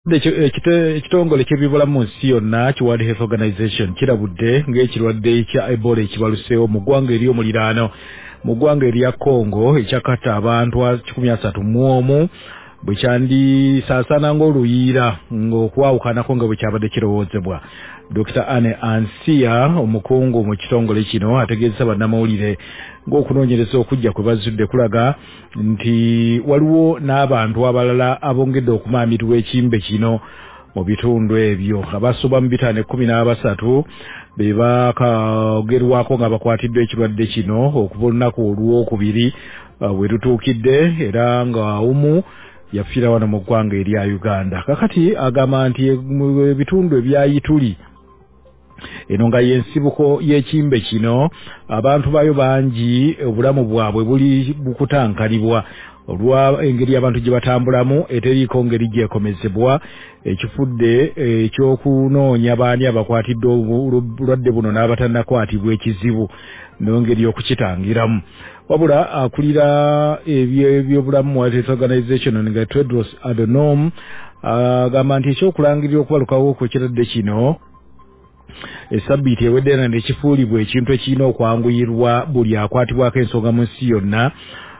Ekitongole ky'ebyobulamu mu nsi yonna ki World Health Organization kirabudde ng'ekirwadde kya Ebola ekibaluseewo mu ggwanga ery'omuliraano mu ggwanga erya Congo ekyakatta abantu 131 bwe kyandisaasaana ng'oluyiira ng'okwawukanako nga bwe kyabadde kirowoozebwa. Dr. Anne Ansia omukungu mu kitongole kino ategeezesa bannamawulire ng'okunoonyereza okujja kwe bazudde kulaga nti waliwo n'abantu abalala abongedde okumaamirwa ekimbe kino mu bitundu ebyo. Abasoba mu 513 be bakagerwako nga bakwatiddwa ekirwadde kino okuva olunaku olwokubiri bwe lutuukidde era nga omu yafiira wano mu ggwanga erya Uganda. Kakati agamba nti ebitundu ebyayituli eno nga y'ensibuko y'ekimbe kino abantu bayo bangi obulamu bwabwe buli bukutankalibwa olwa engeri abantu gye batambulamu eteriiko ngeri gyekomezebwa ekifudde ekyokunoonya baani abakwatidde obulwadde buno n'abatannakwatibwa ekizibu n'engeri okukitangiramu. Wabula akulira ebyobulamu World Health Organization nga Tedros Adhanom agamba nti ekyokulangirira okubalukawo kw'ekirwadde kino esabbiiti ewedde ne kifuulibwa ekintu ekirina okwanguyirwa buli akwatibwako ensonga mu nsi yonna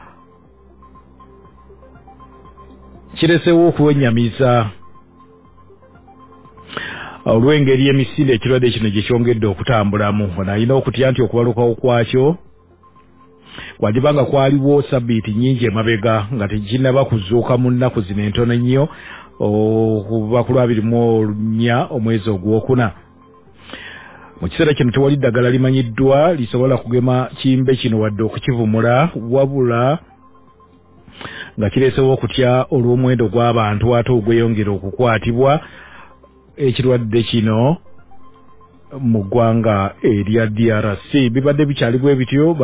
kiresewo okuwennyamiza olw'engeri emisinde ekirwadde kino gye kyongedde okutambulamu. Ono alina okutya nti okubalukawo kwakyo wadibanga kwaliwo sabbiiti nnyingi emabega nga tekinnaba kuzuuka mu nnaku zino entono nnyo okuva ku 24 omwezi ogwokuna. Mu kiseera kino tewali ddagala limanyiddwa lisobola kugema kimbe kino wadde okukivumula wabula nga kireesewo okutya olw'omuwendo gw'abantu ate ogweyongera okukwatibwa ekirwadde kino mu ggwanga erya DRC. Bibadde bikyali bwe bityo.